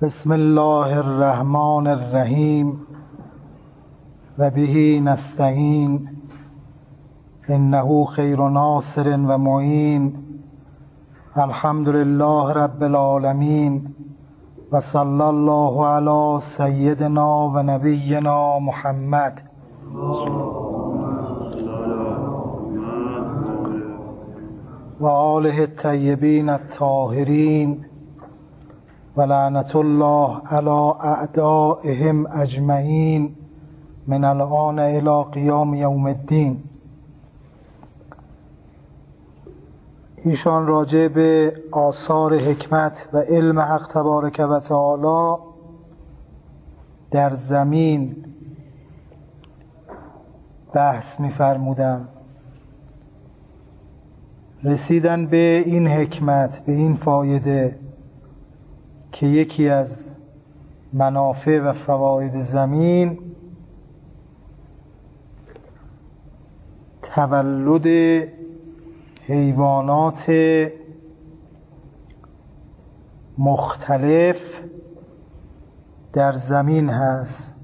بسم الله الرحمن الرحیم و به نستعین انه خیر ناصر و معین. الحمد لله رب العالمین و صلی الله علی سیدنا و نبینا محمد و آله الطیبین الطاهرین و لعنت الله علی اعدائهم اجمعین من الآن الی قیام یوم الدین. ایشان راجع به آثار حکمت و علم حق تبارک و تعالی در زمین بحث می‌فرمودند. رسیدن به این حکمت، به این فایده که یکی از منافع و فواید زمین تولد حیوانات مختلف در زمین هست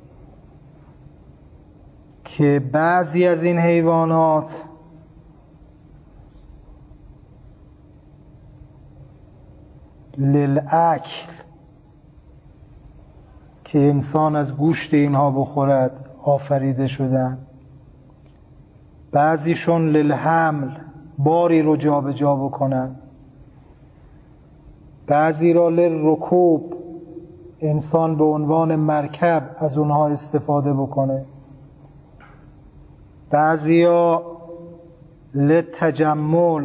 که بعضی از این حیوانات للأکل که انسان از گوشت اینها بخورد آفریده شدن، بعضیشون للحمل باری رو جابجا بکنن، بعضی را للرکوب انسان به عنوان مرکب از اونها استفاده بکنه، بعضیا للتجمل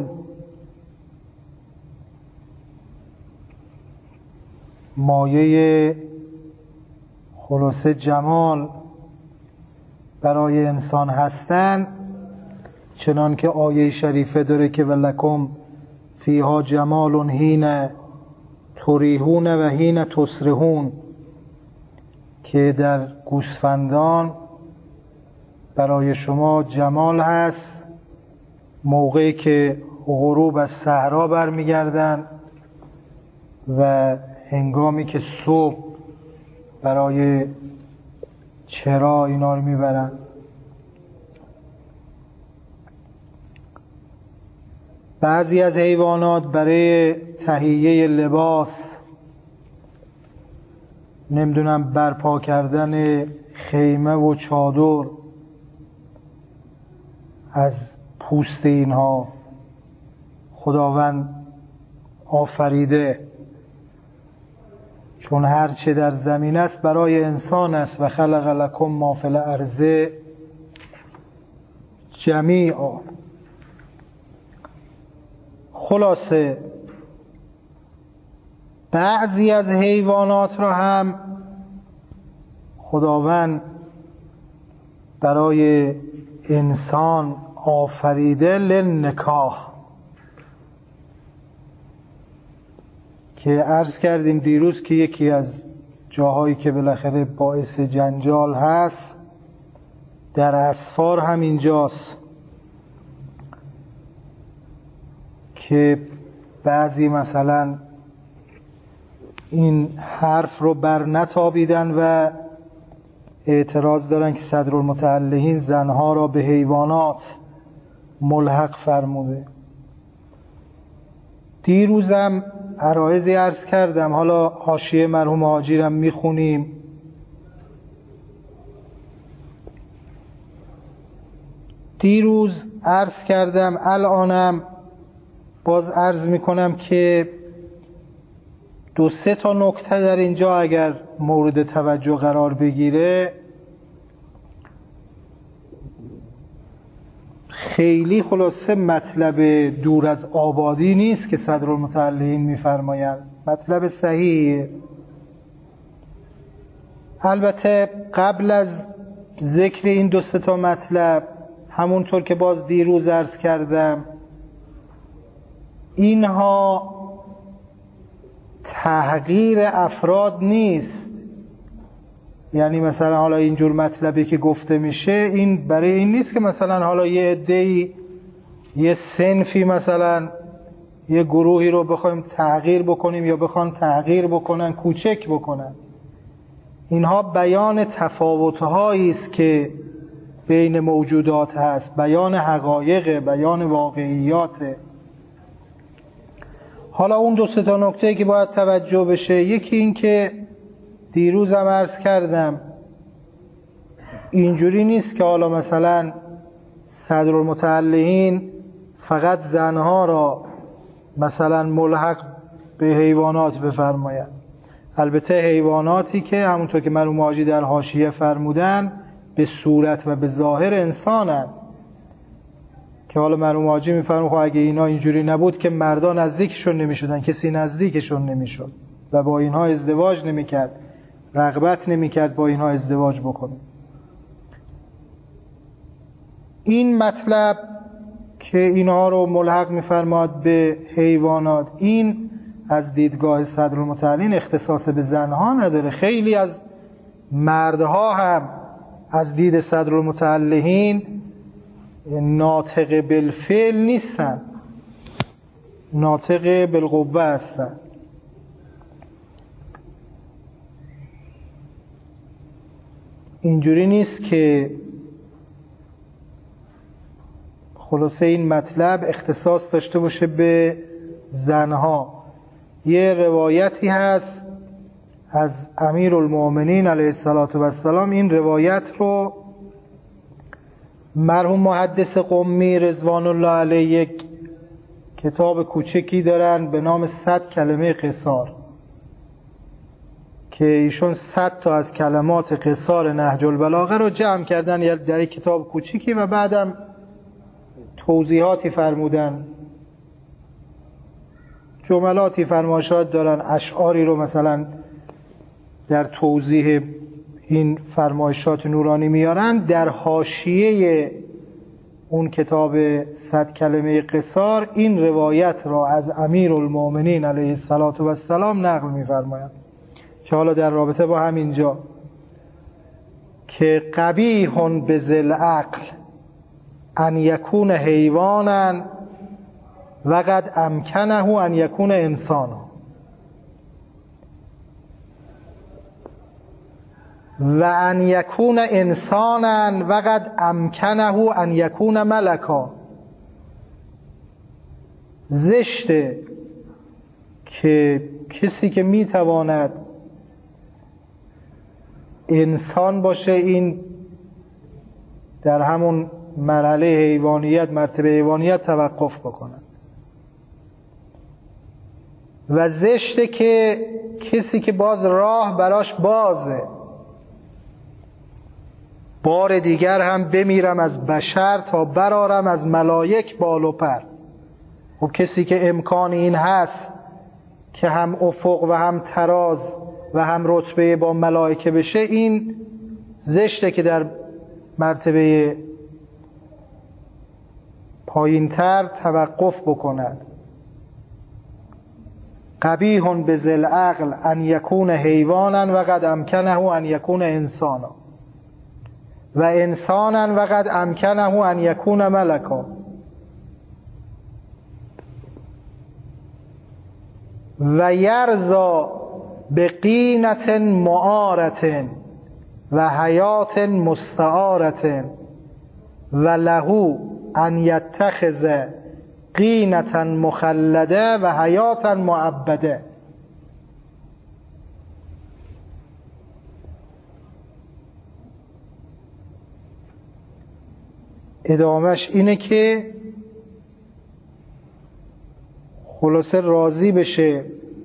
مایه خلاصه جمال برای انسان هستن، چنان که آیه شریفه داره که ولکم فیها جمال حین تریحون و حین تسرحون، که در گوسفندان برای شما جمال هست موقعی که غروب از صحرا برمیگردن و هنگامی که صبح برای چرا اینا رو میبرن. بعضی از حیوانات برای تهیه لباس، نمیدونم برپا کردن خیمه و چادر از پوست اینها خداوند آفریده، چون هر چه در زمین است برای انسان است و خلق لکم ما فی الارض جمیعا. خلاصه بعضی از حیوانات را هم خداوند برای انسان آفریده للنکاح، که عرض کردیم دیروز که یکی از جاهایی که بالاخره باعث جنجال هست در اسفار هم اینجاست که بعضی مثلا این حرف رو بر نتابیدن و اعتراض دارن که صدرالمتعلقین زنها را به حیوانات ملحق فرموده. دیروزم عرایضی عرض کردم، حالا حاشیه مرحوم حاجیرم میخونیم. دیروز عرض کردم، الانم باز عرض میکنم که 2-3 تا نکته در اینجا اگر مورد توجه قرار بگیره خیلی خلاصه مطلب دور از آبادی نیست که صدرالمتعلقین میفرمایند، مطلب صحیحه. البته قبل از ذکر این 2-3 تا مطلب، همونطور که باز دیروز عرض کردم، اینها تحقیر افراد نیست. یعنی مثلا حالا اینجور مطلبی که گفته میشه این برای این نیست که مثلا حالا یه عده‌ای یه صنفی مثلا یه گروهی رو بخوایم تغییر بکنیم یا بخوان تغییر بکنن، کوچک بکنن. اینها بیان تفاوت‌هایی است که بین موجودات هست، بیان حقایق، بیان واقعیات. حالا اون 2-3 تا نکته که باید توجه بشه، یکی این که دیروزم عرض کردم اینجوری نیست که حالا مثلا صدرالمتعلقین فقط زنها را مثلا ملحق به حیوانات بفرمایند. البته حیواناتی که همونطور که مرحوم حاجی در حاشیه فرمودن به صورت و به ظاهر انسانن، که حالا مرحوم حاجی میفرمون خب اگه اینا اینجوری نبود که مردان نزدیکشون نمیشدن، کسی نزدیکشون نمیشد و با اینها ازدواج نمیکرد، رغبت نمیکرد با اینها ازدواج بکنه. این مطلب که اینها رو ملحق میفرماد به حیوانات، این از دیدگاه صدرالمتعلقین اختصاص به زنها نداره. خیلی از مردها هم از دید صدرالمتعلقین ناطق بالفعل نیستن، ناطق بالقوه هستن. اینجوری نیست که خلاصه این مطلب اختصاص داشته باشه به زنها. یه روایتی هست از امیرالمؤمنین علیه السلام، این روایت رو مرحوم محدث قمی رضوان الله علیه یک کتاب کوچکی دارن به نام 100 کلمه قصار، که ایشون 100 تا از کلمات قصار نهج البلاغه رو جمع کردن در یک کتاب کوچکی و بعدم توضیحاتی فرمودن، جملاتی فرمایشات دارن، اشعاری رو مثلا در توضیح این فرمایشات نورانی میارن. در حاشیه اون کتاب 100 کلمه قصار این روایت را از امیرالمؤمنین علیه السلام نقل میفرمایند که حالا در رابطه با همینجا که قبیح بذل عقل ان یکون حیوانا و قد امکنه ان یکون انسانا و ان یکون انسانا و قد امکنه ان یکون ملکا. زشته که کسی که میتواند انسان باشه این در همون مرحله حیوانیت، مرتبه حیوانیت توقف بکنه، و زشته که کسی که باز راه براش بازه، بار دیگر هم بمیرم از بشر تا برارم از ملائک بال و پر. و کسی که امکان این هست که هم افق و هم تراز و هم رتبه با ملائکه بشه، این زشته که در مرتبه پایینتر توقف بکند. قبیح بذل عقل ان یکون حیوانا و قد امکنه ان یکون انسانا و انسانا و قد امکنه ان یکون ملکا. و یرضا بقینت معارت و حیات مستعارت و له ان یتخذ قینتا مخلده و حیاتا معبده. ادامهش اینه که خلاصه راضی بشه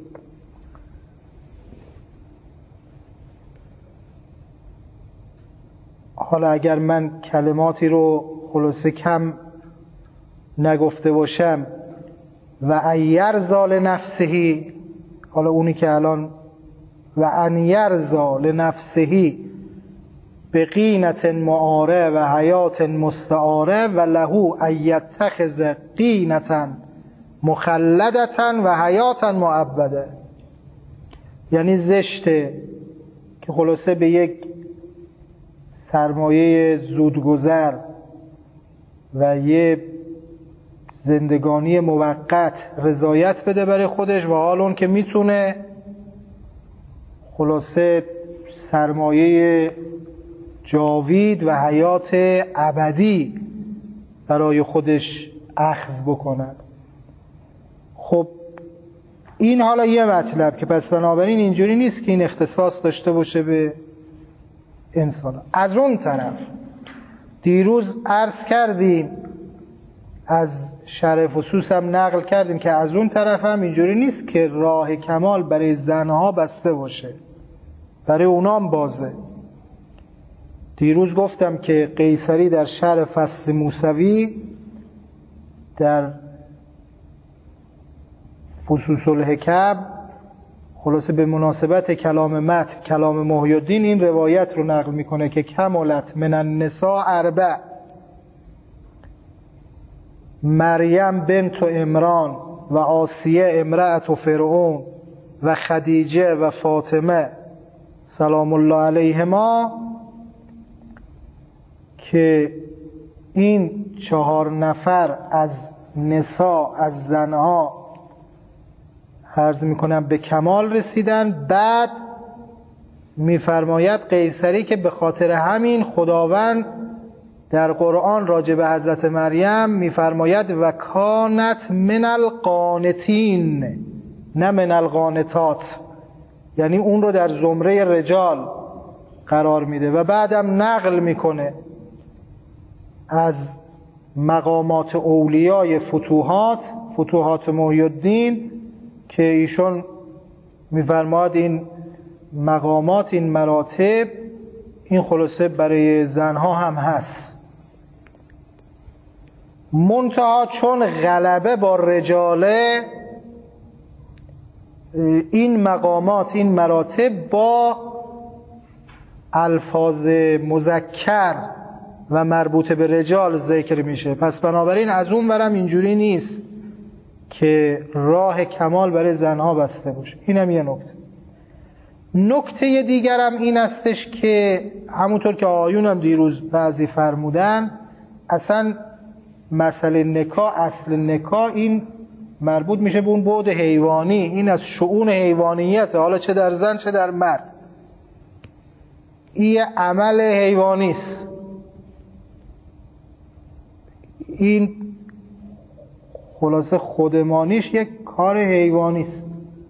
حالا اگر من کلماتی رو خلاصه کم نگفته باشم، و ان یرضا لنفسه، حالا اونی که الان و ان یرضا لنفسه بقینت معاره و حیات مستعاره و له ان یتخذ قینتا مخلدتا و حیاتا معبده. یعنی زشته که خلاصه به یک سرمایه زودگذر و یه زندگانی موقت رضایت بده برای خودش و حال اون که میتونه خلاصه سرمایه جاوید و حیات ابدی برای خودش اخذ بکند. خب این حالا یه مطلب که پس بنابراین اینجوری نیست که این اختصاص داشته باشه به انسان. از اون طرف دیروز عرض کردیم، از شرح فصوص هم نقل کردیم که از اون طرف هم اینجوری نیست که راه کمال برای زنها بسته باشه، برای اونام بازه. دیروز گفتم که قیصری در شرح فصل موسوی در فصوص الحکم خلاصه به مناسبت کلام متن کلام محی الدین این روایت رو نقل میکنه که کملت من النساء اربع، مریم بنت عمران و آسیه امرأة فرعون و خدیجه و فاطمه سلام الله علیهما، که این 4 نفر از نساء، از زنها عرض میکنم به کمال رسیدن. بعد میفرماید قیصری که به خاطر همین خداوند در قرآن راجع به حضرت مریم میفرماید و کانت من القانتین نه من القانتات، یعنی اون رو در زمره رجال قرار میده و بعدم نقل میکنه از مقامات اولیای فتوحات محی الدین که ایشون میفرماد این مقامات، این مراتب، این خلاصه برای زنها هم هست. منتها چون غلبه با رجاله، این مقامات، این مراتب با الفاظ مذکر و مربوط به رجال ذکر میشه. پس بنابراین از اون ورم اینجوری نیست که راه کمال برای زنها بسته باشه. اینم یه نکته. نکته دیگرم این استش که همونطور که آیونم دیروز بعضی فرمودن، اصلا مسئله نکاح، اصل نکاح این مربوط میشه به اون بعد حیوانی، این از شؤون حیوانیت، حالا چه در زن چه در مرد، این عمل حیوانی است. این خلاصه خودمانیش یک کار حیوانی است.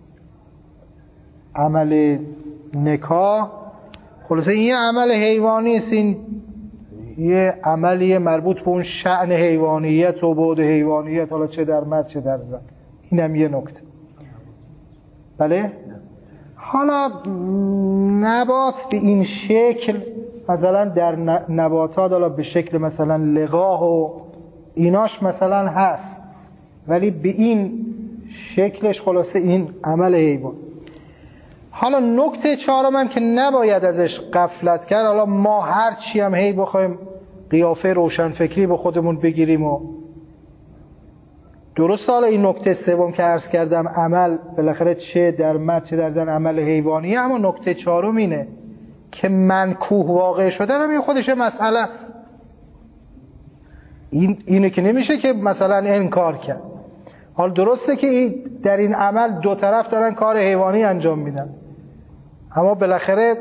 عمل نکاح خلاصه این یه عمل حیوانی است، این یه عملی مربوط به اون شأن حیوانیت و بعد حیوانیت، حالا چه در مرد چه در زن. اینم یه نکته. بله؟ حالا نبات به این شکل، مثلا در نباتات حالا به شکل مثلا لقاح و ایناش مثلا هست، ولی به این شکلش خلاصه این عمل حیوان. حالا نکته 4 هم که نباید ازش غفلت کرد، حالا ما هر چی هم هی بخوایم قیافه روشنفکری به خودمون بگیریم و درست، حالا این نکته 3 که عرض کردم عمل بالاخره چه در مرد چه در زن عمل حیوانیه، اما نکته 4 اینه که منکوح واقع شدن هم خودش مسئله است. اینه که نمیشه که مثلا انکار کرد. حال درسته که در این عمل 2 طرف دارن کار حیوانی انجام میدن، اما بالاخره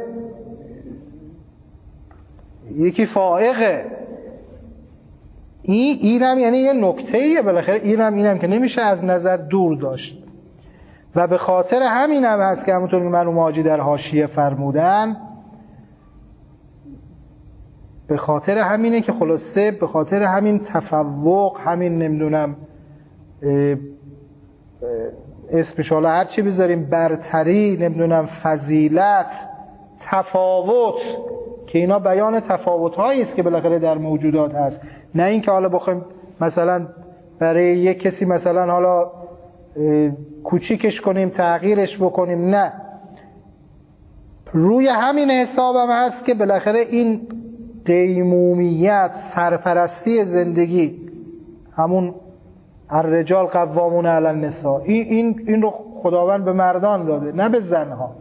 یکی فائقه. اینم یعنی یه نکته‌ایه، بالاخره اینم که نمیشه از نظر دور داشت. و به خاطر همین هم هست که همونطور که مرحوم حاجی در حاشیه فرمودن، به خاطر همینه که خلاصه به خاطر همین تفوق، همین نمیدونم اسمش حالا هر چی بذاریم، برتری، نمیدونم فضیلت، تفاوت، که اینا بیان تفاوت هایی است که بالاخره در موجودات هست، نه این که حالا بخوایم مثلا برای یک کسی مثلا حالا کوچیکش کنیم، تغییرش بکنیم، نه. روی همین حساب هم هست که بالاخره این قیمومیت، سرپرستی زندگی، همون الرجال قوامون علی النساء، این رو خداوند به مردان داده نه به زنها.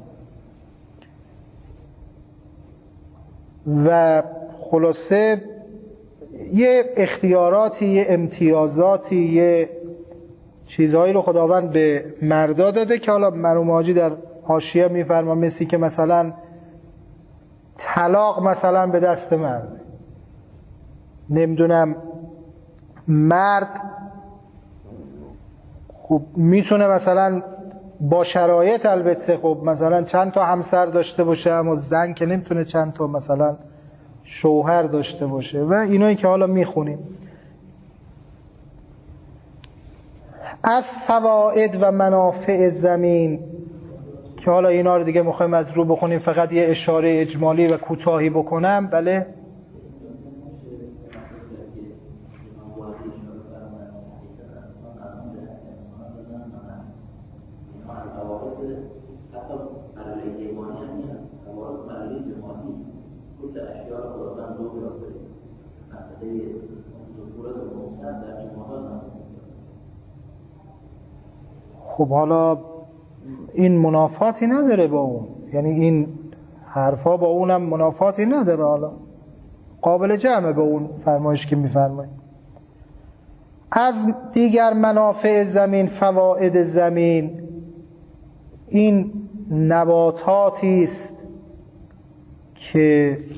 و خلاصه یه اختیاراتی، یه امتیازاتی، یه چیزهایی رو خداوند به مردا داده که حالا مرحوم حاجی در حاشیه میفرما مثلی که مثلا طلاق مثلا به دست مرد، نمیدونم مرد خب میتونه مثلا با شرایط البته خب مثلا چند تا همسر داشته باشه، اما زن که نمیتونه چند تا مثلا شوهر داشته باشه و اینایی که حالا میخونیم. از فواید و منافع زمین که حالا اینا رو دیگه میخوایم از رو بخونیم، فقط یه اشاره اجمالی و کوتاهی بکنم. بله خب حالا این منافاتی نداره با اون، یعنی این حرفا با اونم منافاتی نداره، حالا قابل جمعه به اون فرمایش که میفرمایید. از دیگر منافع زمین، فواید زمین، این نباتاتی است که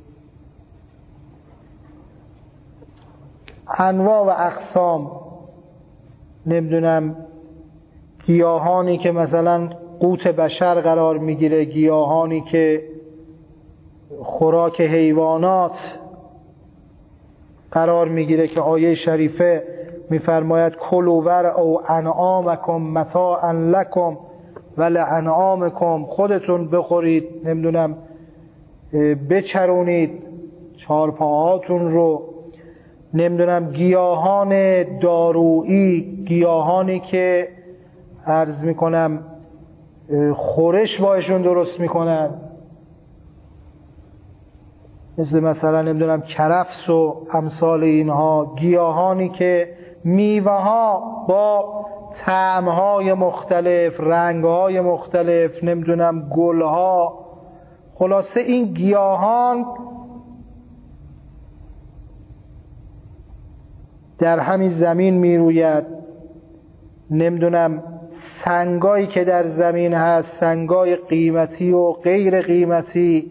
انواع و اقسام، نمیدونم گیاهانی که مثلا قوت بشر قرار میگیره، گیاهانی که خوراک حیوانات قرار میگیره که آیه شریفه میفرماید کلوا ورعوا انعامکم متاعا لکم ولانعامکم، خودتون بخورید، نمیدونم بچرونید چارپاهاتون رو. نمیدونم گیاهان دارویی، گیاهانی که عرض میکنم خورش باشون درست میکنن، مثلا نمیدونم کرفس و امثال اینها، گیاهانی که میوه ها با طعمهای مختلف، رنگهای مختلف، نمیدونم گلها، خلاصه این گیاهان در همین زمین میروید. نمیدونم سنگایی که در زمین هست، سنگای قیمتی و غیر قیمتی،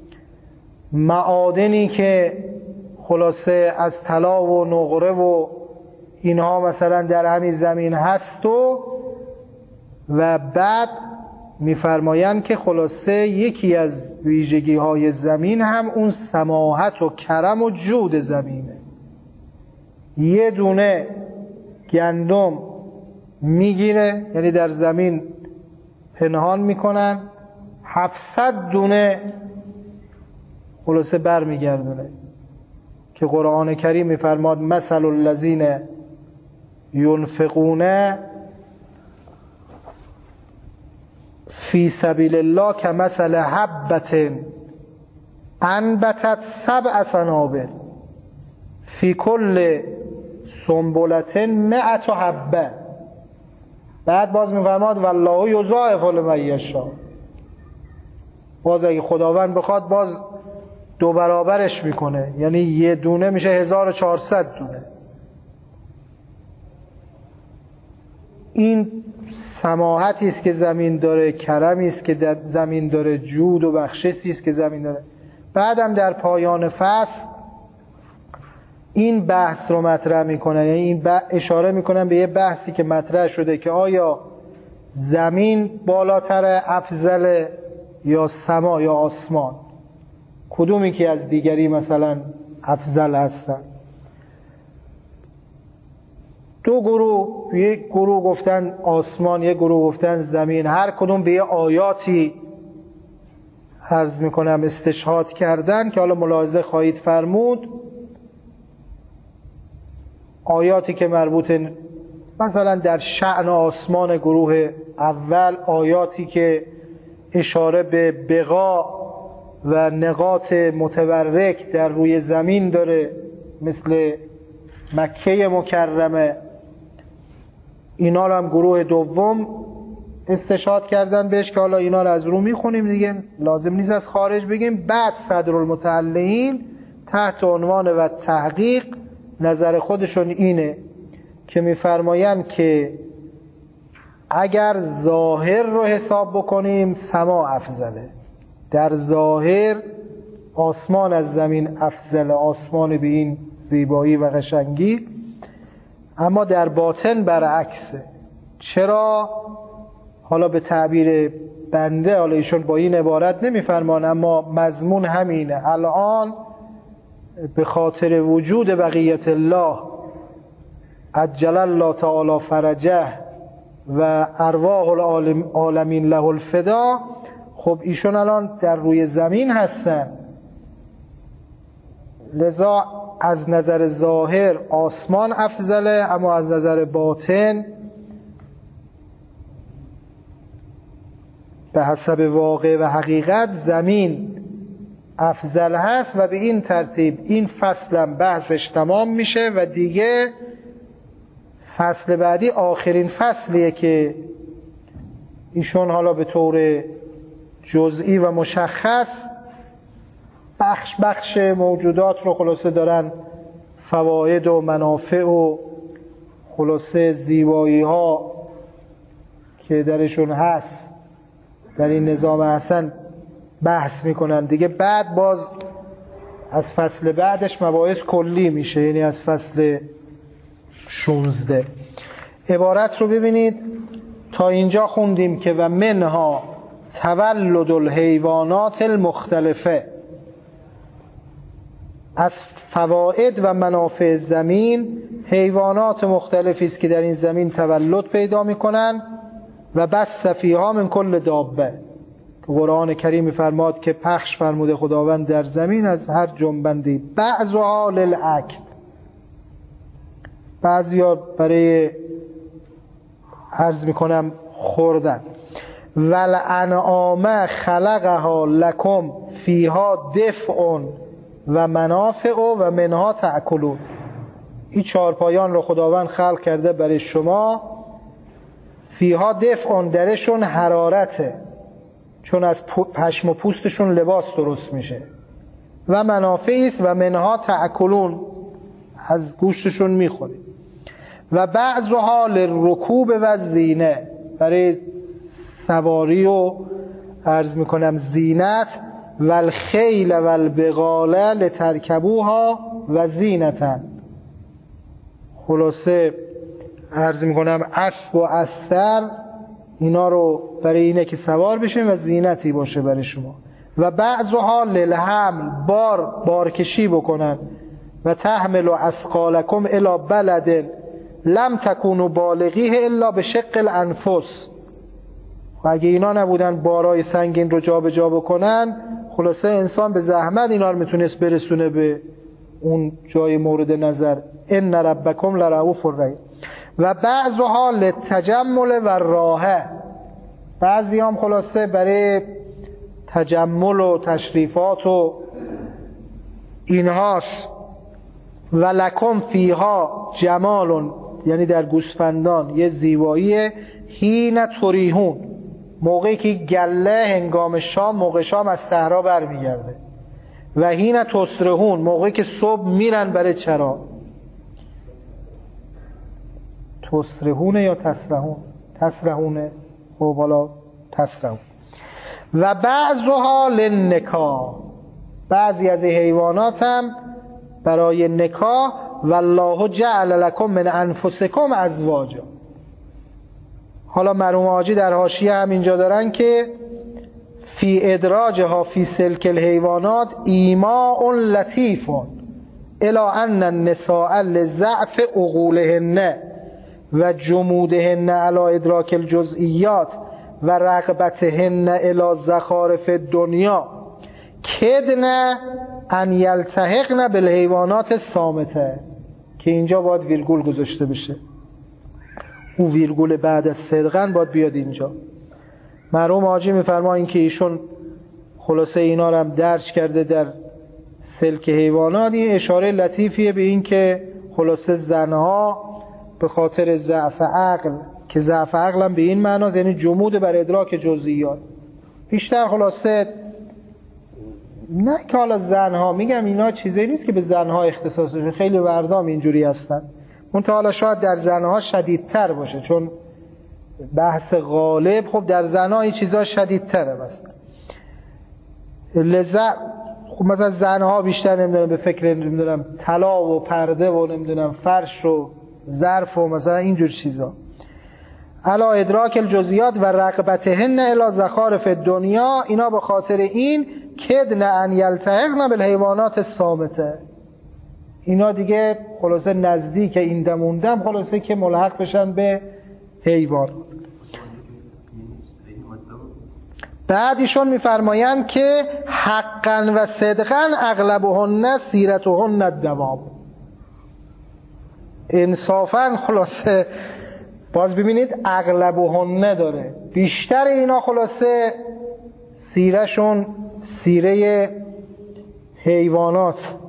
معادنی که خلاصه از طلا و نقره و اینها مثلا در همین زمین هست و بعد میفرمایند که خلاصه یکی از ویژگی های زمین هم اون سماحت و کرم و جود زمینه. یه دونه گندم میگیره، یعنی در زمین پنهان میکنن، 700 دونه خلاصه بر میگردونه که قرآن کریم میفرماد مثل الذین ینفقون فی سبیل الله کمثل حبة انبتت 7 سنابل فی کل سنبلة 100 حبة. بعد باز میفرماد والله یضاعف لمن یشاء، باز اگه خداوند بخواد باز 2 برابرش میکنه، یعنی یه دونه میشه 1400 دونه. این سماحتی است که زمین داره، کرمی است که در زمین داره، جود و بخششی است که زمین داره. بعدم در پایان فصل این بحث رو مطرح میکنن، یعنی این اشاره میکنن به یه بحثی که مطرح شده که آیا زمین بالاتر افضل یا سما یا آسمان، کدومی که از دیگری مثلا افضل هستن. 2 گروه، یک گروه گفتن آسمان، یک گروه گفتن زمین، هر کدوم به یه آیاتی عرض میکنم استشهاد کردن که حالا ملاحظه خواهید فرمود. آیاتی که مربوط مثلا در شأن آسمان گروه اول، آیاتی که اشاره به بقا و نقاط متورک در روی زمین داره مثل مکه مکرمه، اینا رو هم گروه دوم استشهاد کردن بهش که حالا اینا رو از رو میخونیم دیگه، لازم نیست از خارج بگیم. بعد صدر المتعلقین تحت عنوان و تحقیق نظر خودشون اینه که میفرمایند که اگر ظاهر رو حساب بکنیم سما افضله، در ظاهر آسمان از زمین افضل، آسمان به این زیبایی و قشنگی، اما در باطن برعکسه. چرا؟ حالا به تعبیر بنده، حالا ایشون با این عبارت نمیفرمان اما مضمون همینه، الان به خاطر وجود بقیت الله عجل الله تعالی فرجه و ارواح العالمین له الفدا، خب ایشون الان در روی زمین هستن، لذا از نظر ظاهر آسمان افضله، اما از نظر باطن به حسب واقع و حقیقت زمین افضل هست. و به این ترتیب این فصلم بحثش تمام میشه و دیگه فصل بعدی آخرین فصلیه که ایشون حالا به طور جزئی و مشخص بخش موجودات رو خلاصه دارن، فواید و منافع و خلاصه زیبایی ها که درشون هست در این نظام حسن بحث میکنن دیگه. بعد باز از فصل بعدش مباحث کلی میشه، یعنی از فصل 16. عبارت رو ببینید، تا اینجا خوندیم که و منها تولد الحیوانات المختلفه، از فواید و منافع زمین حیوانات مختلفی است که در این زمین تولد پیدا میکنن. و بس فیها من کل دابه، که قرآن کریم فرماد که پخش فرموده خداوند در زمین از هر جنبندی، بعضها للاکل، بعضیا برای عرض میکنم خوردن. والانعام خلقها لکم فیها دفع و منافع و منها تأکلون، این چهارپایان رو خداوند خلق کرده برای شما. فیها دفع، درشون حرارته، چون از پشم و پوستشون لباس درست میشه. و منافعی است و منها تأکلون، از گوشتشون میخوری. و بعضها للرکوب و زینه، برای سواری و عرض میکنم زینت. و الخیل و البغال لترکبوها و زینتا، خلاصه عرض میکنم اسب و استر، اینا رو برای اینه که سوار بشین و زینتی باشه برای شما. و بعضها للحمل، بارکشی بکنن. و تحمل اثقالکم الی بلد لم تکونوا بالغیه الا بشق الانفس، و اگه اینا نبودن بارای سنگین رو جا به جا بکنن، خلاصه انسان به زحمت اینا رو میتونست برسونه به اون جای مورد نظر. ان ربکم لرؤوف رحیم. و بعضها للتجمل و راحه، بعضی هم خلاصه برای تجمل و تشریفات و اینهاست. و لکم فیها جمال، یعنی در گوسفندان یه زیبایی. حین تریحون، موقعی که گله هنگام شام، موقع شام از صحرا برمیگرده. و حین تسرحون، موقعی که صبح میرن برای چرا. تسرحونه یا تسرحون؟ تسرحونه، خب حالا تسرحون. و بعضها للنکاح، بعضی از حیوانات هم برای نکاح. والله جعل لکم من انفسکم ازواجا. حالا مرحوم حاجی در حاشیه هم اینجا دارن که فی ادراجها فی سلک الحیوانات ایماء لطیف الی ان النساء لضعف عقولهن و جمودهن علی ادراک الجزئیات و رغبتهن الی زخارف الدنیا کدن ان یلتحقن بالحیوانات الصامته، که اینجا باید ویرگول گذاشته بشه، او ویرگول بعد از صدقن باید بیاد اینجا. مرحوم حاجی میفرمایند که ایشون خلاصه اینا رو هم درج کرده در سلک حیوانات. این اشاره لطیفیه به این که خلاصه زنها به خاطر ضعف عقل، که ضعف عقل هم به این معناست یعنی جمود بر ادراک جزئیات، بیشتر خلاصه نه که حالا زنها، میگم اینا چیزی نیست که به زنها اختصاص بشه، خیلی مردم اینجوری هستن، منتها حالا شاید در زنها شدیدتر باشه، چون بحث غالب خب در زنها این چیزها شدیدتره. مثلا خب مثلا زنها بیشتر نمیدونم به فکر نمیدونم طلا و پرده و نمیدونم فرش و ظرف و مثلا اینجور چیزا. علا ادراک الجزئیات و رغبتهن الی زخارف الدنیا، اینا به خاطر این کدن ان یلتحقن بالحیوانات الصامته، اینا دیگه خلاصه نزدیک این دموندم خلاصه که ملحق بشن به حیوانات. بعد ایشون میفرمایند که حقا و صدقا اغلبهن سیرتهن الدوام، انصافا خلاصه باز ببینید اغلبهن داره، بیشتر اینا خلاصه سیرشون سیره حیوانات.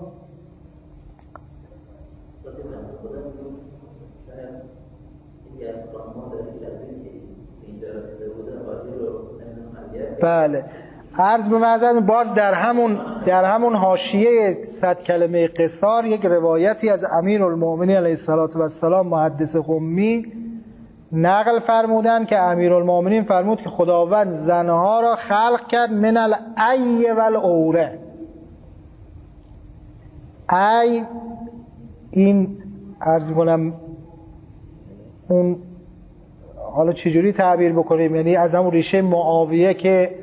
بله عرض به معذرت، باز در همون حاشیه 100 کلمه قصار یک روایتی از امیرالمؤمنین علیه السلام محدث قمی نقل فرمودن که امیرالمؤمنین فرمود که خداوند زنها را خلق کرد من العی و العوره. ای این عرض کنم اون حالا چجوری تعبیر بکنیم، یعنی از همون ریشه معاویه که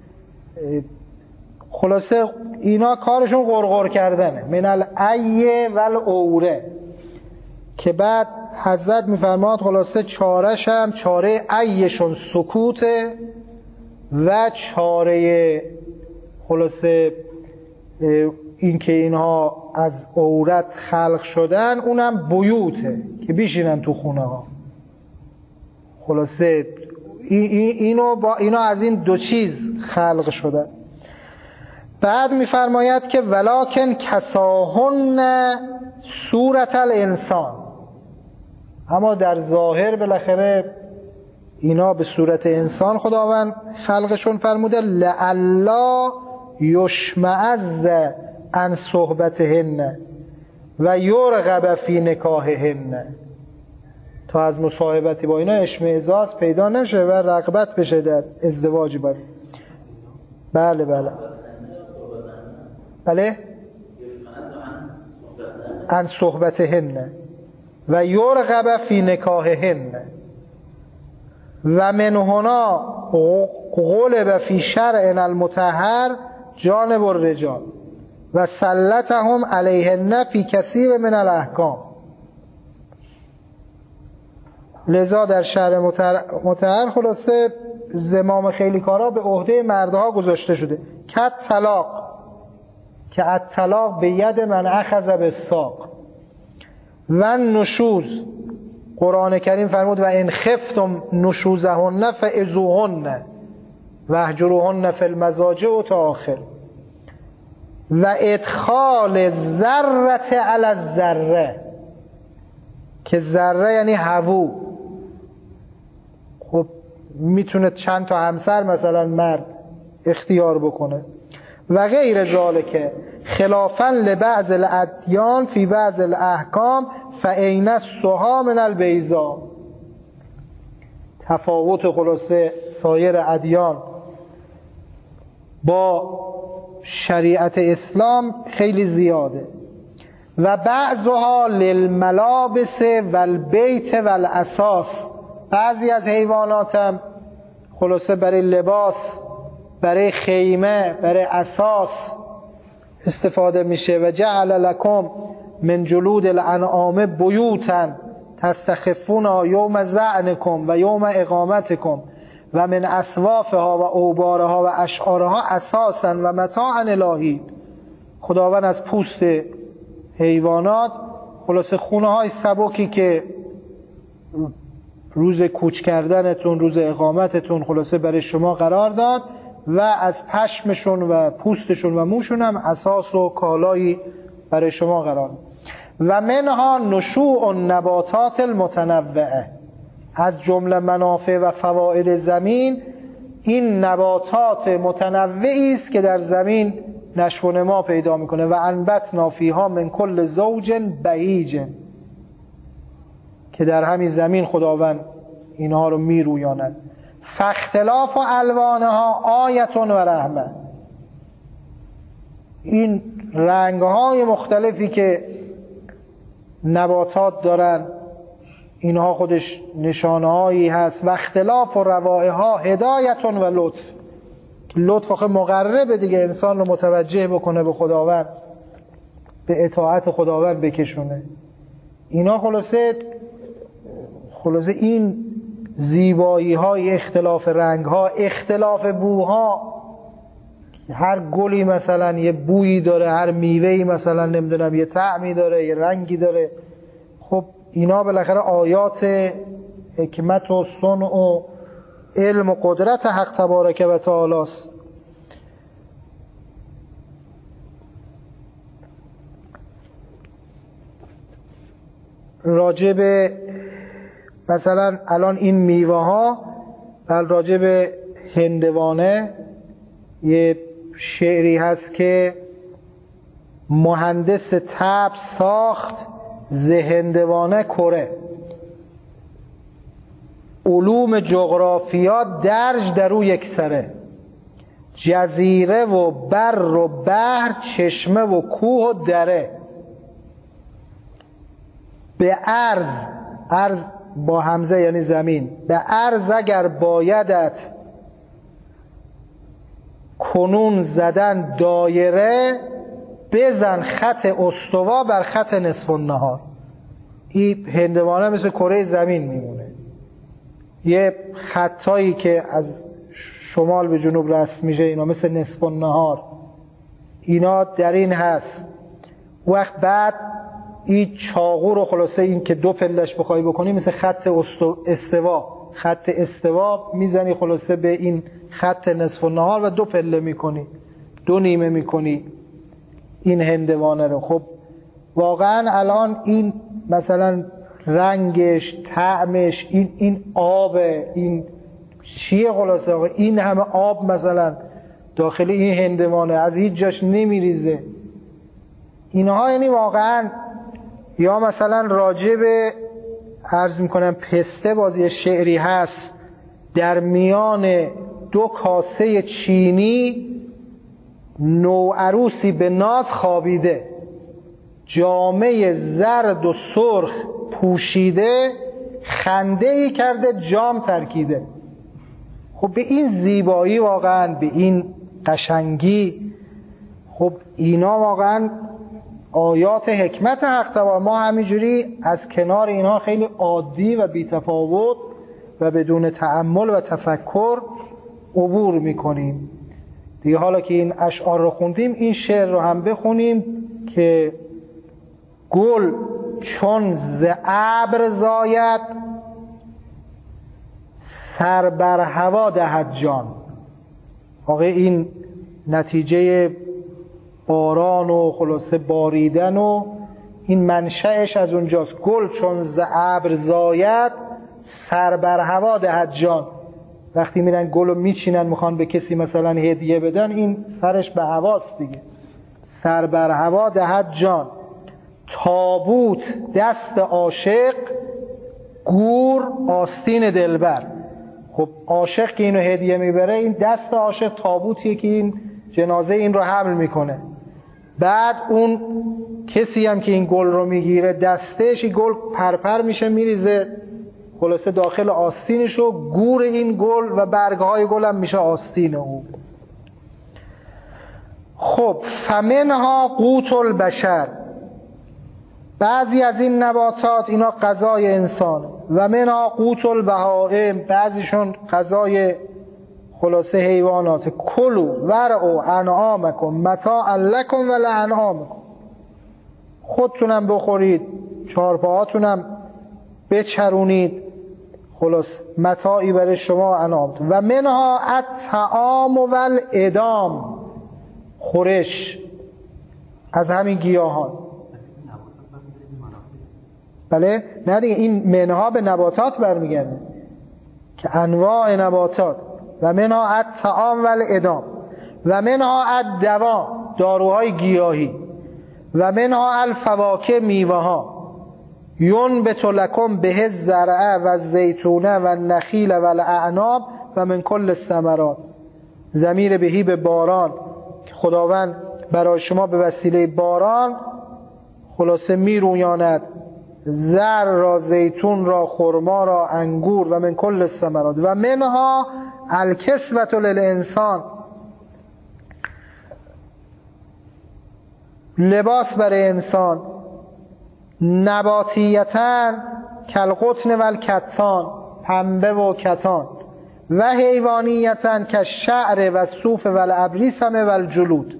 خلاصه اینا کارشون غرغر کردنه، من العی و العوره، که بعد حضرت میفرماد خلاصه چارش هم چاره عیشون سکوته و چاره خلاصه این که اینها از عورت خلق شدن اونم بیوته که بیشینن تو خونه ها. خلاصه اینا از این دو چیز خلق شدن. بعد میفرماید که ولکن کساهن صورت الانسان، اما در ظاهر بالاخره اینا به صورت انسان خداوند خلقشون فرموده، لعلا یشمئز عن صحبتهن و یرغب فی نکاحهن، تا از مصاحبتی با اینا اشمئزاز پیدا نشه و رغبت بشه در ازدواج با. بله بله بله عن صحبتهن و یرغب فی نکاحهن و من هنا غلب فی شرع المطهر جانب الرجال و سلطهم علیهن فی کثیر من الاحکام. لذا در شرع مطهر خلاصه زمام خیلی کارا به عهده مردها گذاشته شده. کت طلاق، که الطلاق به ید من اخذ بالساق، و نشوز، قرآن کریم فرمود و ان خفتم نشوزهن فعظوهن واهجروهن فی المضاجع تا آخر. و ادخال ذره علی الذره، که ذره یعنی هوو، خب میتونه چند تا همسر مثلا مرد اختیار بکنه. و غیر ذالک خلافا لبعض الادیان فی بعض الاحکام فعین السها من البیضاء. تفاوت خلاصه سایر ادیان با شریعت اسلام خیلی زیاده. و بعضها للملابس والبیت والاساس، بعضی از حیوانات هم خلاصه برای لباس، برای خیمه، برای اساس استفاده میشه. و جعل لکم من جلود الانعام بیوتا تستخفون یوم ظعنکم و یوم اقامتکم و من اصوافها و اوبارها و اشعارها اساسا و متاعا الهی. خداوند از پوست حیوانات خلاصه خونه های سبکی که روز کوچ کردنتون، روز اقامتتون خلاصه برای شما قرار داد، و از پشمشون و پوستشون و موشون هم اساس و کالایی برای شما قرار داد. و منها نشوء النباتات المتنوعه، از جمله منافع و فواید زمین این نباتات متنوعی است که در زمین نشو و نما پیدا میکنه. و انبتنا فیها من کل زوج بهیج، که در همین زمین خداوند اینها رو میرویاند. فاختلاف الوانها آیة و رحمه، این رنگ‌های مختلفی که نباتات دارن اینها خودش نشانه‌هایی هست. و اختلاف و روائها هدایت و لطف، لطف آخه مقربه دیگه، انسان رو متوجه بکنه به خداوند، به اطاعت خداوند بکشونه. اینا خلاصه این زیبایی های اختلاف رنگ ها، اختلاف بوها، هر گلی مثلا یه بویی داره، هر میوهی مثلا نمیدونم یه طعمی داره، یه رنگی داره. خب اینا بالاخره آیات حکمت و صنع و علم و قدرت حق تبارک و تعالی است. راجب مثلا الان این میوه ها، راجب هندوانه یه شعری هست که مهندس طبع ساخت ز هندوانه کره، علوم جغرافیا درج در او یک سره، جزیره و بر و بحر، چشمه و کوه و دره. به عرض با همزه یعنی زمین، به عرض اگر بایدت کنون زدن دایره، بزن خط استوا بر خط نصف النهار. این هندوانه مثل کره زمین میمونه، یه خطایی که از شمال به جنوب رسم میشه، اینا مثل نصف النهار، اینا در این هست. وقت بعد این چاقو رو خلاصه این که دو پلش بخوای بکنی مثل خط استوا، خط استوا میزنی خلاصه به این خط نصف النهار و دو پله میکنی، دو نیمه میکنی این هندوانه رو. خب واقعا الان این مثلا رنگش، طعمش، این آب، این چیه خلاصه آقا، این همه آب مثلا داخل این هندوانه از هیچ جاش نمیریزه. اینها یعنی واقعا. یا مثلا راجب عرض میکنم پسته، بازی شعری هست، در میان دو کاسه چینی نوعروسی به ناز خوابیده، جامه زرد و سرخ پوشیده، خنده ای کرده جام ترکیده. خب به این زیبایی واقعا، به این قشنگی، خب اینا واقعا آیات حکمت حق تبارک. ما همینجوری از کنار اینها خیلی عادی و بی‌تفاوت و بدون تأمل و تفکر عبور میکنیم دیگه. حالا که این اشعار رو خوندیم، این شعر رو هم بخونیم که گل چون ز ابر زاید، سر بر هوا دهد جان. واقعا این نتیجه باران و خلاصه باریدن و این منشأش از اونجاست. گل چون ز ابر زاید، سر بر هوا دهد جان. وقتی میرن گل رو میچینن میخوان به کسی مثلا هدیه بدن، این سرش به هواست دیگه. سر بر هوا دهد جان، تابوت دست عاشق، گور آستین دلبر. خب عاشق که اینو هدیه میبره، این دست عاشق تابوتیه که این جنازه این رو حمل میکنه. بعد اون کسی هم که این گل رو میگیره دستش، این گل پرپر میشه میریزه خلاصه داخل آستینش و گور این گل و برگهای گل هم میشه آستین او. خب فمنها قوت البشر، بعضی از این نباتات اینا غذای انسان، و منها قوت البهائم، بعضیشون غذای خلاصه حیوانات. کلوا ورعوا انعامکم متاعا لکم و لانعامکم، خودتونم بخورید، چهارپاهاتونم بچرونید، خلاص متاعی برای شما انعامتون. و منها الطعام و الادام، خورش از همین گیاهان. بله نه دیگه، این منها به نباتات برمیگرده که انواع نباتات. و منها الطعام و الادام و منها الدوا، داروهای گیاهی، و منها الفواکه میوه ها، ینبت لکم به الزرع و الزیتون و النخیل و الاعناب و من کل الثمرات. ضمیر بهی به باران که خداوند برای شما به وسیله باران خلاصه میرویاند زر را، زیتون را، خرما را، انگور و من کل الثمرات. و منها الکسوة للانسان، لباس برای انسان، نباتیتن کالقطن و الکتان، پنبه و کتان، و حیوانیتن کالشعر و الصوف و الابریسم و الجلود،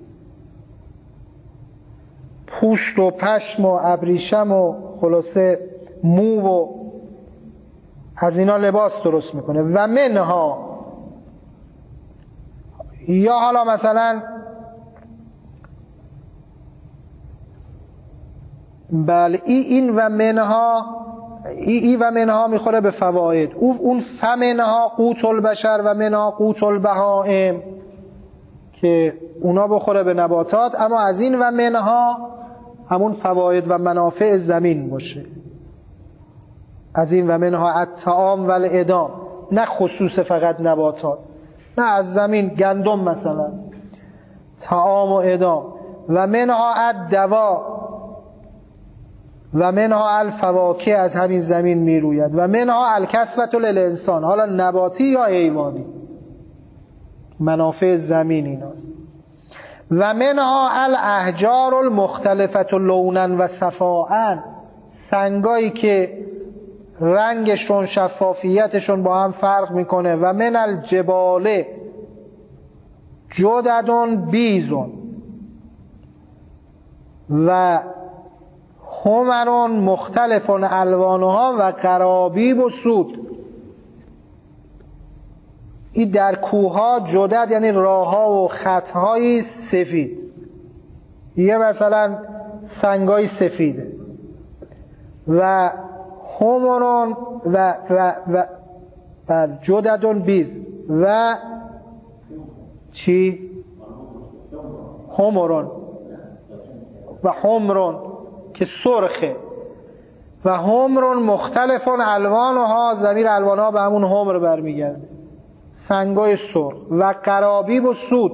پوست و پشم و ابریشم و خلاصه مو و از اینا لباس درست میکنه. و منها، یا حالا مثلا بله این و منها میخوره به فواید. اون فمنها قوت البشر و منها قوت البهائم که اونا بخوره به نباتات، اما از این و منها همون فواید و منافع زمین باشه. از این و منها الطعام و الادام، نه خصوص فقط نباتات، نه از زمین گندم مثلا طعام و ادام. و منها الدوا و منها الفواکه، از همین زمین میروید. و منها الکسوة للانسان، حالا نباتی یا حیوانی، منافع زمین ایناست. و منها الاحجار المختلفة لونا و صفاء، سنگایی که رنگشون، شفافیتشون با هم فرق میکنه. و من الجبال جدد بیض و حمر مختلف الوانها و غرابیب و سود. این در کوها جدد یعنی راهها و خطهای سفید، یه مثلا سنگای سفیده. و حمرون و جدد بیز و چی؟ حمرون و حمرون که سرخه. و حمرون مختلف الوانها، ضمیر الوانها به همون حمر برمیگرده، سنگای سرخ. و غرابیب و سود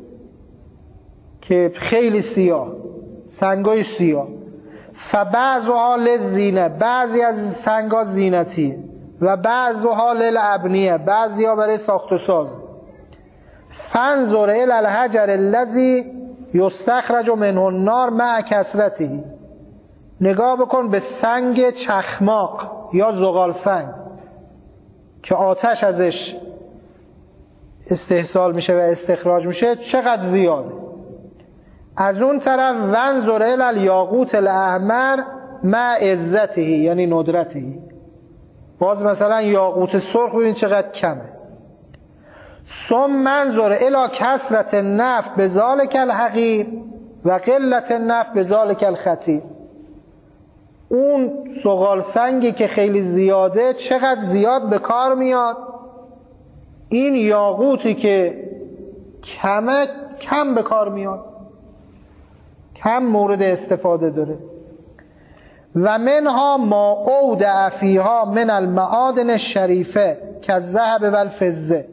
که خیلی سیاه، سنگای سیاه. فبعضها للزینه، بعضی از سنگا زینتیه. و بعضها للابنیه، بعضی ها برای ساخت و ساز. فانظر الی الحجر الذی یستخرج منه النار مع کثرته، نگاه بکن به سنگ چخماق یا زغال سنگ که آتش ازش استحصال میشه و استخراج میشه چقدر زیاده. از اون طرف وانظر الی الیاقوت الاحمر مع عزته، یعنی ندرته. باز مثلا یاقوت سرخ ببین چقدر کمه. ثم منظر الی کثرة النفع بذلک الحقیر و قلت النفع بذلک الخطیر، اون زغال سنگی که خیلی زیاده چقدر زیاد به کار میاد، این یاقوتی که کمه کم به کار میاد، کم مورد استفاده داره. و منها ما اودع فیها من المعادن الشریفه کالذهب و الفضه،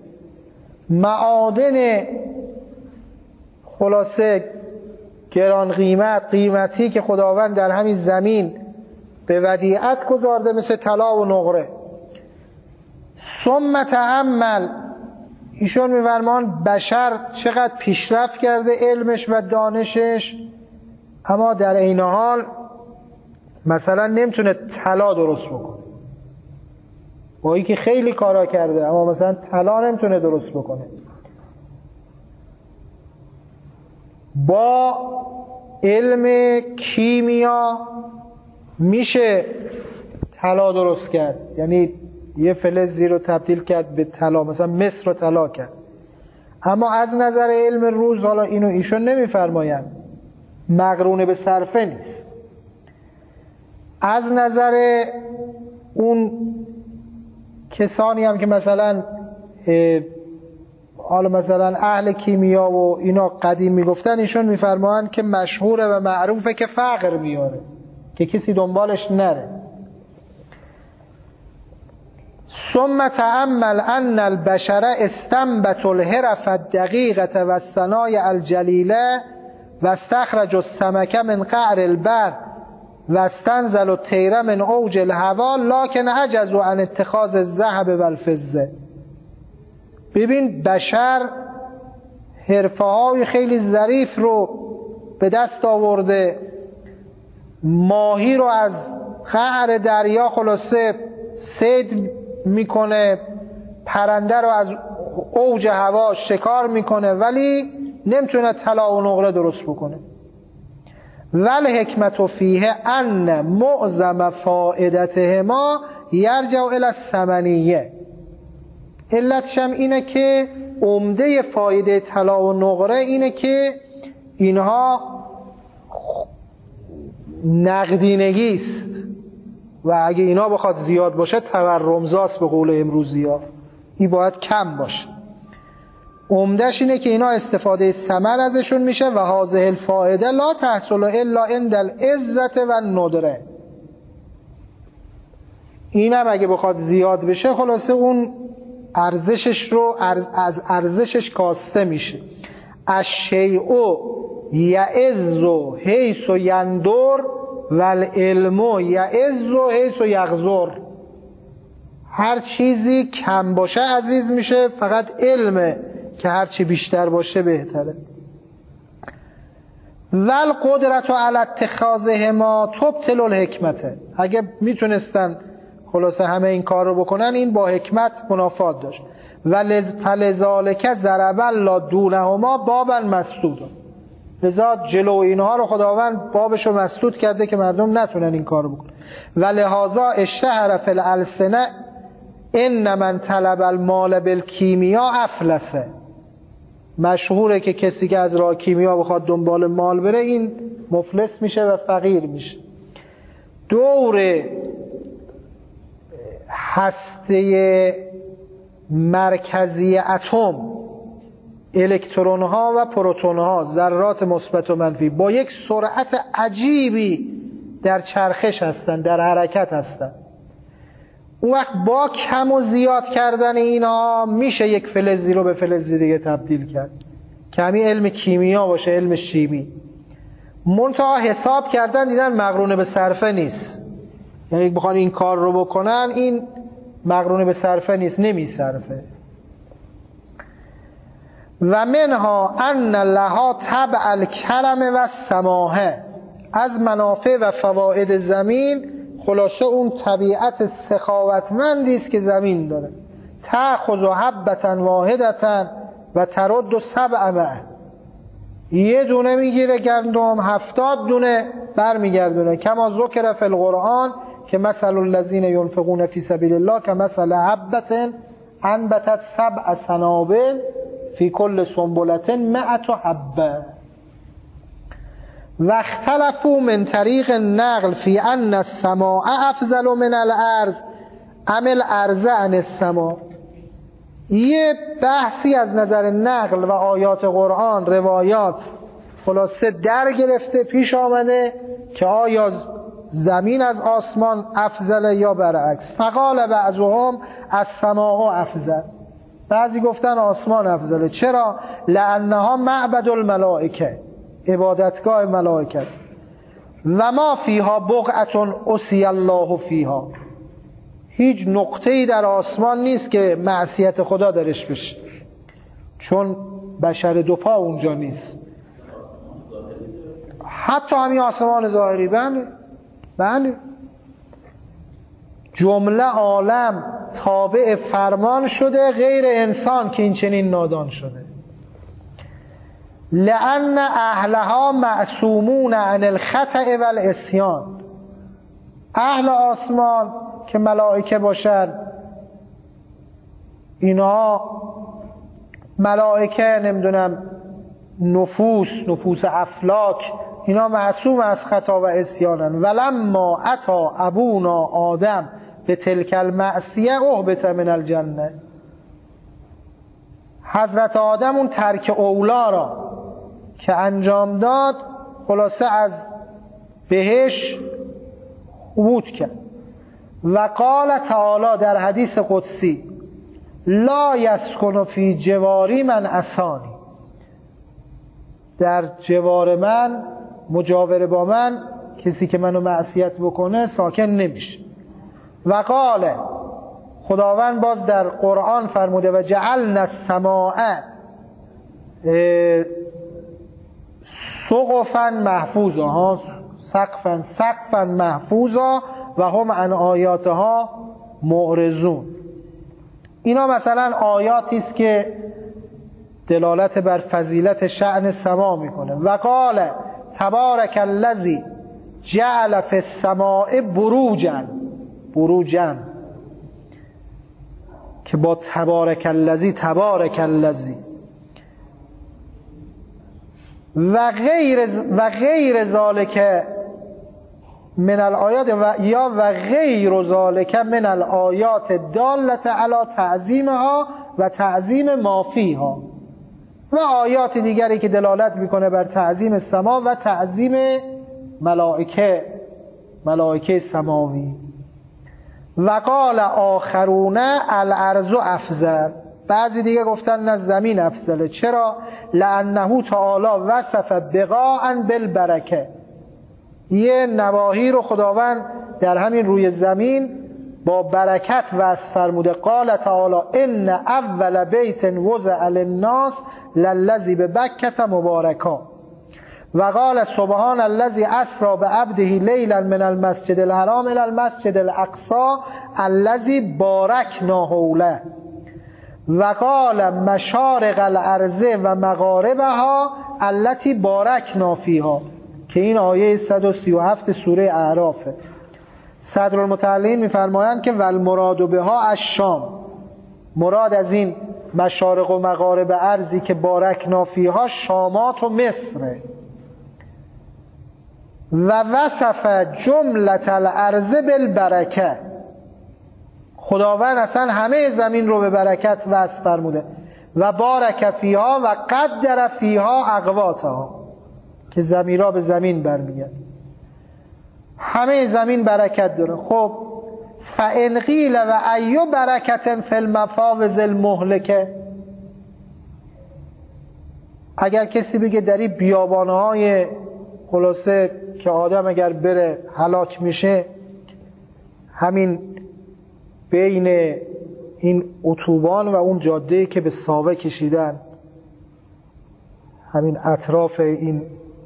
معادن خلاصه گران قیمت، قیمتی که خداوند در همین زمین به ودیعت گذارده، مثل طلا و نقره. ثم تأمل، ایشون می‌فرمان بشر چقدر پیشرفت کرده علمش و دانشش، اما در عین حال مثلا نمیتونه طلا درست بکنه، با اینکه خیلی کارا کرده اما مثلا طلا نمیتونه درست بکنه. با علم کیمیا میشه طلا درست کرد، یعنی یه فلزی رو تبدیل کرد به طلا، مثلا مس رو طلا کرد. اما از نظر علم روز، حالا اینو ایشون نمیفرماین، مقرون به صرفه نیست. از نظر اون کسانی هم که مثلا حالا مثلا اهل کیمیا و اینا قدیم میگفتن، ایشون میفرمایند که مشهوره و معروفه که فقر میاره، که کسی دنبالش نره. ثم تأمل ان البشر استنبت الحرف الدقیقة و الصنایع الجلیله و استخرج السمک من قعر البر و استنزل الطیر من اوج الهوا لکن عجزوا عن اتخاذ الذهب و الفضه. ببین بشر حرفه های خیلی ظریف رو به دست آورده، ماهی رو از قعر دریا خلاصه صید میکنه، پرنده رو از اوج هوا شکار میکنه، ولی نمیتونه طلا و نقره درست بکنه. ول حکمت فیه ان معظم فائدتهما یرجع الی الثمنیه. علتش هم اینه که عمده فایده طلا و نقره اینه که اینها نقدینگی است و اگه اینا بخواد زیاد باشه تورمزاست به قول امروزی ها، این باید کم باشه. عمدهش اینه که اینا استفاده ثمر ازشون میشه و هذه الفائده لا تحصل الا عند العزت و الندره. اینم اگه بخواد زیاد بشه خلاصه اون ارزشش رو از ارزشش کاسته میشه. الشیء یعز حیث یندر و العلم یعز حیث یغزر. هر چیزی کم باشه عزیز میشه، فقط علمه که هر چی بیشتر باشه بهتره. ول قدرت علی اتخاذهما تبطل الحکمت. اگه میتونستن خلاصه همه این کار رو بکنن، این با حکمت منافات داشت. فلذالک ضرب الله دونهما بابا مسدود. لذا جلو اینها رو خداوند بابش رو مسدود کرده که مردم نتونن این کار رو بکنن. ولهذا اشتهر فی الالسنه ان من طلب المال بالکیمیا افلسه. مشهوره که کسی که از راه کیمیا بخواد دنبال مال بره این مفلس میشه و فقیر میشه. دور هسته مرکزی اتم، الکترون ها و پروتون ها، ذرات مثبت و منفی، با یک سرعت عجیبی در چرخش هستن، در حرکت هستن. اون وقت با کم و زیاد کردن اینا میشه یک فلزی رو به فلزی دیگه تبدیل کرد، که همین علم کیمیا باشه، علم شیمی. منتها حساب کردن دیدن مقرون به صرفه نیست، یعنی بخوان این کار رو بکنن این مقرون به صرفه نیست، نمی صرفه. و منها ان لها تبع الکرم و السماحه. از منافع و فواید زمین خلاصه اون طبیعت سخاوتمندی است که زمین داره. تأخذ حبة واحدة و ترد 7 معه. یه دونه میگیره گندم 70 دونه برمیگردونه. کما ذکر فی القرآن که مثل الذین ينفقون فی سبیل الله که مثل حبة انبتت 7 سنابل فی کل سنبلة 100 حبه. و اختلفوا من طریق النقل فی ان السماء افضل من الارض ام الارض عن السماء. یه بحثی از نظر نقل و آیات قرآن، روایات خلاصه در گرفته پیش آمده که آیا زمین از آسمان افضل یا برعکس. فقال بعضهم السماء افضل. بعضی گفتن آسمان افضله. چرا؟ لانها معبد الملائکه، عبادتگاه ملائکه است. و ما فیها بقعة عصی الله فیها. هیچ نقطه‌ای در آسمان نیست که معصیت خدا درش بشه، چون بشر دو پا اونجا نیست. حتی همین آسمان ظاهری، بله جمله عالم تابع فرمان شده، غیر انسان که این چنین نادان شده. لأن اهلها معصومون عن الخطأ والعصیان. اهل آسمان که ملائکه باشن، اینها ملائکه نمیدونم نفوس افلاک، اینا معصوم از خطا و عصیانن. ولما اتی ابونا آدم به تلک المعصیه اهبط من الجنه. حضرت آدم اون ترک اولا را که انجام داد خلاصه از بهش حبوط کرد. و قال تعالی در حدیث قدسی لا یسکن فی جواری من عصانی، در جوار من، مجاور با من، کسی که منو معصیت بکنه ساکن نمیشه. و قال خداوند باز در قرآن فرموده و جعلنا السماء سقفا محفوظا، سقفا محفوظا و هم عن آیاتها معرضون. اینا مثلا آیاتی است که دلالت بر فضیلت شأن سما میکنه. و قال تبارک الذی جعل فی السماء بروجا که با تبارک الذی و غیر ذالک من الآیات و غیر ذالک من الآیات دالت علی تعظیمها و تعظیم ما فیها، و آیات دیگری که دلالت میکنه بر تعظیم سما و تعظیم ملائکه سماوی. و قال آخرون الارض افضل، بعضی دیگه گفتن نه زمین افضله. چرا؟ لانه تعالی وصف بقاء بالبرکه، یه نواحی رو خداوند در همین روی زمین با برکت وصف فرموده. قال تعالی ان اول بیت وضع للناس للذی ببکة مبارکا. و قال سبحان الذی اسری بعبده لیلا من المسجد الحرام الى المسجد الاقصی الذی بارکنا حوله. و قال مشارق الارض و مغاربها التي بارکنا فیها، که این آیه 137 سوره اعرافه. صدرالمتعلین میفرمایند که والمراد بها الشام، مراد از این مشارق و مغارب ارضی که بارکنا فیها شامات و مصره. و وصف جملة الارض بالبرکه، خداوند اصلا همه زمین رو به برکت وصف فرموده. و بارک فیها و قدر فیها اقواتها، که زمیرا به زمین برمیگرد، همه زمین برکت داره. خب فان قیل و ای برکت فی المفاوض المهلکه، اگر کسی بگه در این بیابانهای خلاصه که آدم اگر بره هلاک میشه، همین بین این اتوبان و اون جاده‌ای که به ساوه کشیدن، همین اطراف این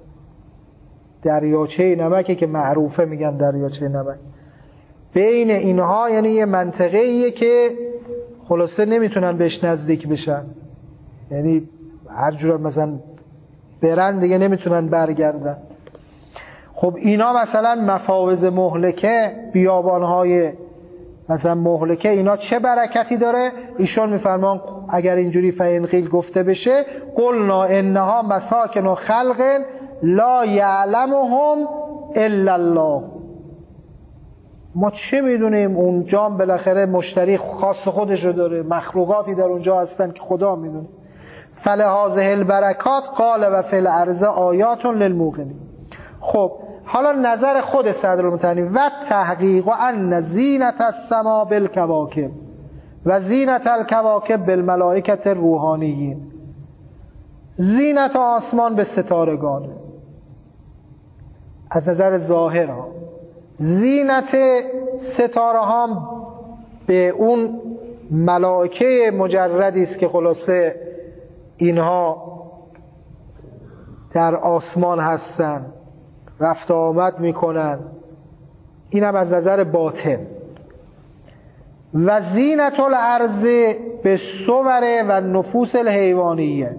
دریاچه نمکی که معروفه میگن دریاچه نمک، بین اینها یعنی یه منطقه‌ایه که خلاصه نمیتونن بهش نزدیک بشن، یعنی هر جور مثلا برن دیگه نمیتونن برگردن. خب اینا مثلا مفاوض مهلکه، بیابانهای مثلا مهلکه، اینا چه برکتی داره؟ ایشون میفرمان اگر اینجوری فإن قیل گفته بشه قلنا انها مساکن خلق لا یعلمهم الا الله، ما چه میدونیم اونجا بالاخره مشتری خاص خودشو داره، مخلوقاتی در اونجا هستن که خدا میدونه. فلهذه البرکات قال و فی الارض آیات للموقنین. خب حالا نظر خود صدرالمتعلین و تحقیق ان زینت السما بالکواکب و زینت الکواکب بالملائکه الروحانیین، زینت آسمان به ستارگانه از نظر ظاهر ها، زینت ستاره ها به اون ملائکه مجردی است که خلاصه اینها در آسمان هستن، رفت آمد میکنن، اینم از نظر باطن. و زینت الارض به صور و نفوس الحیوانیه،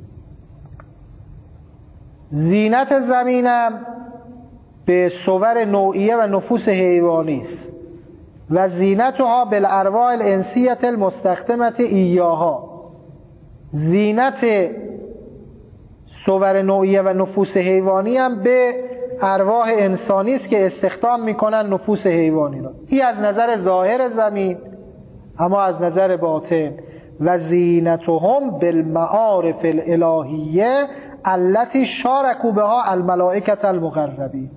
زینت زمینم به صور نوعیه و نفوس حیوانی است. و زینتها بالارواح الانسیه المستخدمه ایاها، زینت صور نوعیه و نفوس حیوانی هم به ارواح انسانی است که استخدام میکنن نفوس حیوانی را. این از نظر ظاهر زمین. اما از نظر باطن و زینتهم بالمعارف الالهیه التي شاركوا بها الملائکه المقربین.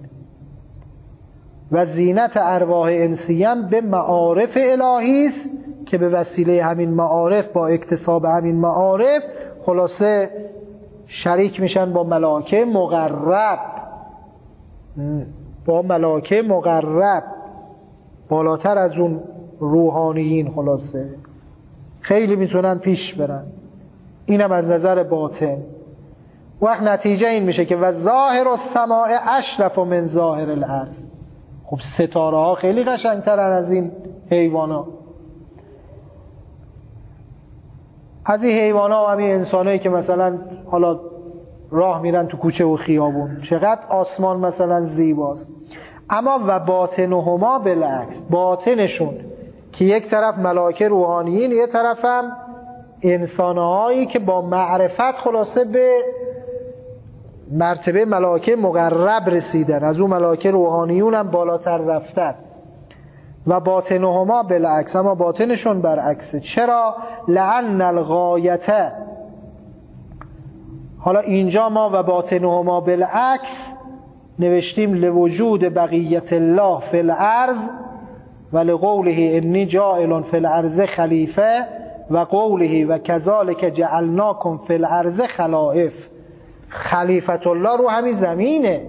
و زینت ارواح انسیه به معارف الهی است که به وسیله همین معارف، با اکتساب همین معارف، خلاصه شریک میشن با ملائکه مقرب، با ملائکه مقرب، بالاتر از اون روحانیین. خلاصه خیلی میتونن پیش برن. اینم از نظر باطن. وقت نتیجه این میشه که و ظاهر السماء اشرف من ظاهر الارض. خب ستاره ها خیلی قشنگترن از این حیوانا، از این حیوانا و همین انسانایی که مثلا حالا راه میرن تو کوچه و خیابون. چقدر آسمان مثلا زیباست. اما و باطنهما بالعکس، باطنشون که یک طرف ملائکه روحانیین، یک طرف هم انسانهایی که با معرفت خلاصه به مرتبه ملائکه مقرب رسیدن، از اون ملائکه روحانیون هم بالاتر رفتن. و باطنهما بالعکس، اما باطنشون برعکسه. چرا؟ لأن الغایته، حالا اینجا ما و باطنهما بالعکس نوشتیم لوجود بقیت الله فی الارض و لقوله انی جاعل فی الارض خلیفه و قوله و کذالک جعلناکم فی الارض خلائف. خلیفت الله رو همین زمینه.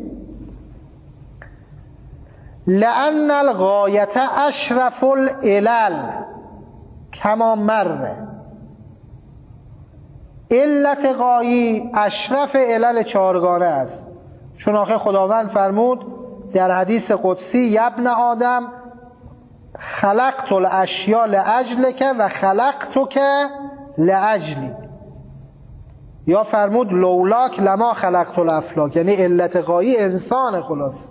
لأن الغایت اشرف العلل کما مره. علت غایی اشرف علل چهارگانه است. چون آخه خداوند فرمود در حدیث قدسی یبن آدم خلقت الاشیاء لاجلک و خلقتک لاجلی، یا فرمود لولاک لما خلقت الافلاک. یعنی علت غایی انسان، خلاص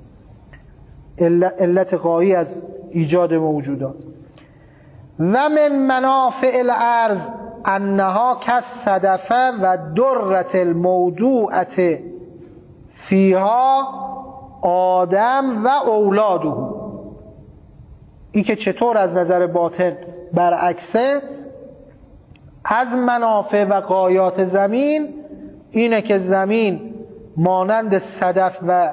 علت غایی از ایجاد موجودات. و من منافع الارض انها کالصدفه و درة الموضوعة فیها آدم و اولاده. این که چطور از نظر باطن برعکسه، از منافع و غایات زمین اینه که زمین مانند صدف و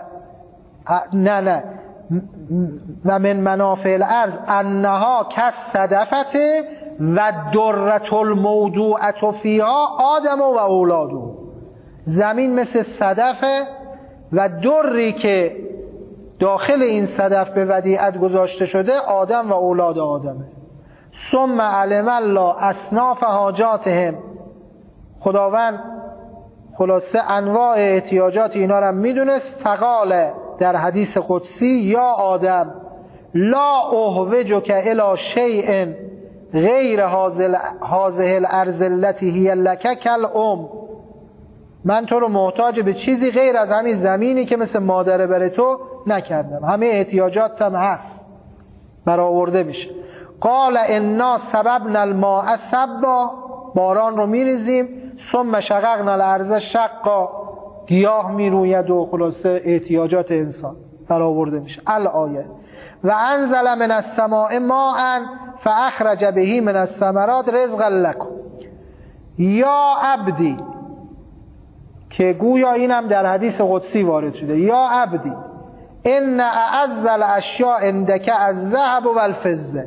و من منافع الارض انها کالصدفه و درة الموضوعة فیها آدم و اولاده. زمین مثل صدفه و دری که داخل این صدف به ودیعت گذاشته شده آدم و اولاد آدمه. ثم علم الله اصناف حاجاتهم. خداوند خلاصه انواع احتیاجات اینا رو میدونست. فقال در حدیث قدسی یا آدم لا احوجک الی شیء غیر هذه الارض التي هی لک کالام. من تو رو محتاج به چیزی غیر از همین زمینی که مثل مادر بر تو نکردم. همه احتیاجاتم هست، برآورده میشه. قال انا سببنا الماء سبا، باران رو میریزیم. ثم شققنا الارض شقا، گیاه میروید و خلاصه احتیاجات انسان برآورده میشه. الآیه و انزل من السماء ماء فاخرج به من الثمرات رزقا لكم. یا عبدی، که گویا اینم در حدیث قدسی وارد شده. یا عبدی ان اعز الاشیاء عندك الذهب والفضه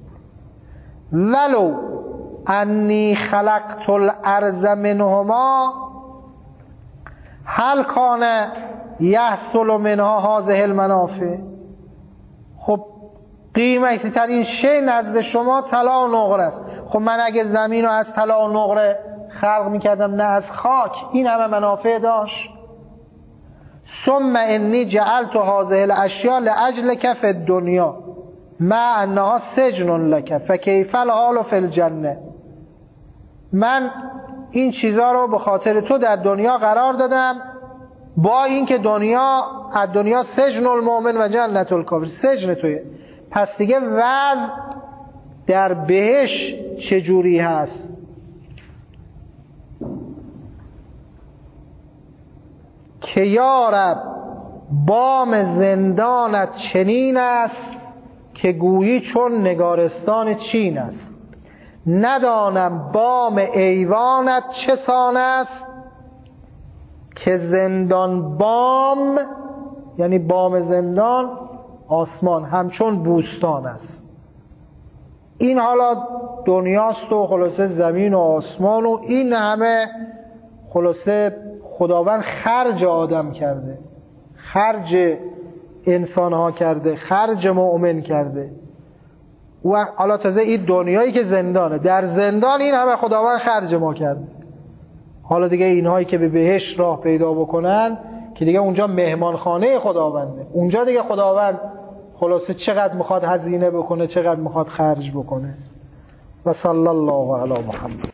ولو انی خلقت الارض منهما هل کان یحصل منها هذه المنافع. خب قیمتی ترین شی نزد شما طلا و نقره است. خب من اگه زمین رو از طلا و نقره خلق میکردم نه از خاک، این همه منافع داشت. ثم انی جعلت هذه الاشیاء لاجلک فی الدنیا مع انها سجن لک فکیف الحال فی الجنه. من این چیزا رو به خاطر تو در دنیا قرار دادم، با اینکه دنیا سجن المؤمن و جنت الکافر، سجن توی. پس دیگه وضع در بهش چجوری هست؟ که یا رب بام زندانت چنین است که گویی چون نگارستان چین است. ندانم بام ایوانت چه سان است، که زندان بام یعنی بام زندان آسمان همچون بوستان است. این حالا دنیاست و خلاصه زمین و آسمان و این همه خلاصه خداوند خرج آدم کرده، خرج انسان ها کرده، خرج مؤمن کرده. و حالا تازه این دنیایی که زندانه، در زندان این همه خداوند خرج ما کرده. حالا دیگه اینهایی که به بهشت راه پیدا بکنن که دیگه اونجا مهمانخانه خداونده، اونجا دیگه خداوند خلاصه چقدر میخواد هزینه بکنه، چقدر میخواد خرج بکنه. و صلی الله علی محمد.